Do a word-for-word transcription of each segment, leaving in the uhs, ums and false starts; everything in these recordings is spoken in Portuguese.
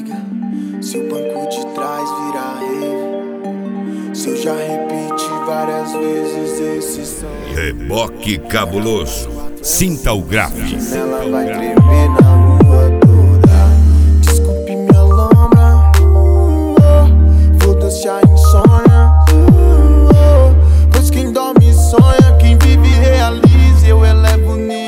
liga, se o banco de trás virar rave, se eu já repeti várias vezes esse som. Reboque cabuloso, sinta o grave. Ela vai tremer na rua toda. Desculpe minha lombra, foda-se a insônia, pois quem dorme sonha, quem vive realiza, eu elevo o nível.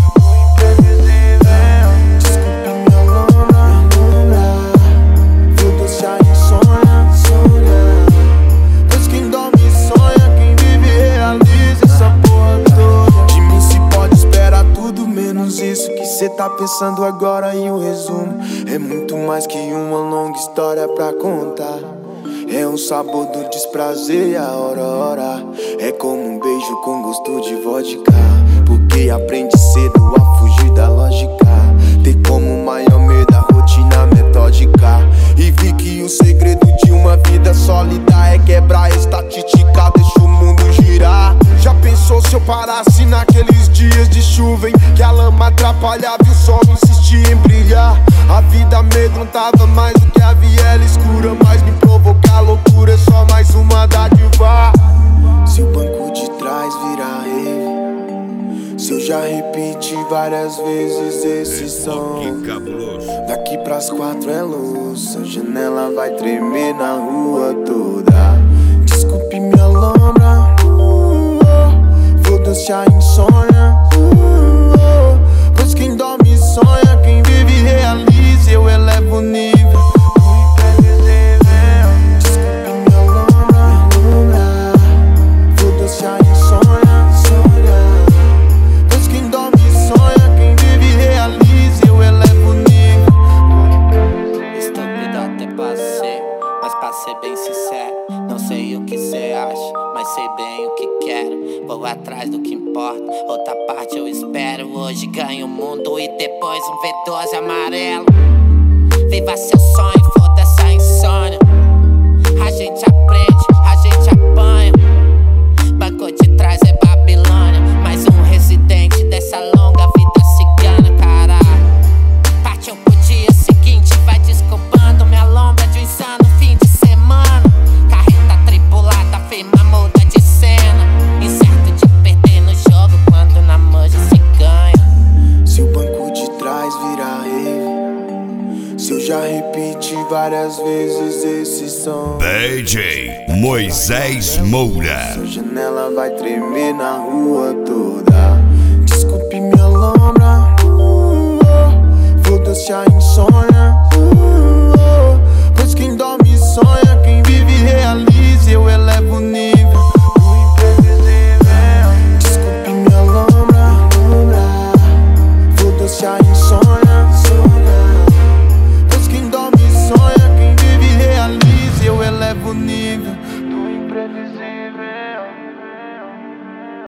Isso que cê tá pensando agora em um resumo é muito mais que uma longa história pra contar. É um sabor do desprazer e a aurora é como um beijo com gosto de vodka, porque aprende cedo a fugir da lógica, ter como maior medo a rotina metódica. E vi que o segredo de uma vida sólida é quebrar a estatística, deixa o mundo girar. Já pensou se eu parasse naqueles dias de chuva em que a lama atrapalhava e o sol insistia em brilhar? A vida amedrontava mais do que a viela escura, mas me provocar loucura é só mais uma dádiva. Se o banco de trás virar rave, se eu já repeti várias vezes esse som, daqui pras quatro é luz, a janela vai tremer na rua toda. Desculpe minha lombra, foda-se a insônia, pois quem dorme sonha, quem vive realiza, eu elevo o nível. Desculpe minha lombra, foda-se a insônia, pois quem dorme sonha, quem vive realiza, eu elevo o nível. Estúpido até passei, mas pra ser bem sincero, não sei o que cê acha, mas sei bem o que quero. Vou atrás do que importa, outra parte eu espero. Hoje ganho o mundo e depois um V doze amarelo. Viva seu sonho, foda-se a insônia. A gente aprende, a gente apanha. Banco de trás é Babilônia, mais um residente dessa longa vida cigana, caralho. Partiu pro dia seguinte, vai desculpando minha lombra de um insano fim de semana. Carreta tripulada, firma muda de cena, incerto de perder no jogo quando na manja se ganha. Se o banco de trás virar rave, se eu já repeti várias vezes esse som, D J Moisés Moura. sua janela vai tremer na rua toda. Desculpe minha lombra, foda-se a insônia,